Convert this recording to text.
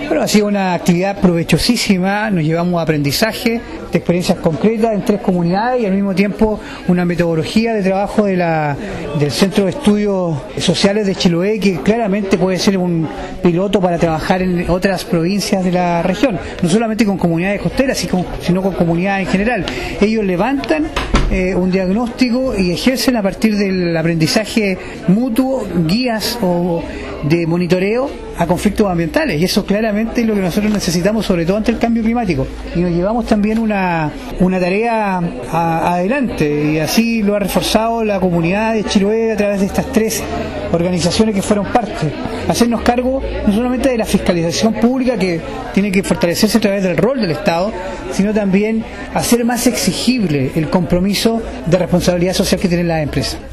Bueno, ha sido una actividad provechosísima, nos llevamos aprendizaje de experiencias concretas en 3 comunidades y al mismo tiempo una metodología de trabajo del Centro de Estudios Sociales de Chiloé, que claramente puede ser un piloto para trabajar en otras provincias de la región, no solamente con comunidades costeras, sino con comunidades en general. Ellos levantan un diagnóstico y ejercen a partir del aprendizaje mutuo guías o de monitoreo a conflictos ambientales, y eso claramente es lo que nosotros necesitamos, sobre todo ante el cambio climático, y nos llevamos también una tarea adelante, y así lo ha reforzado la comunidad de Chiloé a través de estas 3 organizaciones que fueron parte. Hacernos cargo no solamente de la fiscalización pública, que tiene que fortalecerse a través del rol del Estado, sino también hacer más exigible el compromiso de responsabilidad social que tienen las empresas.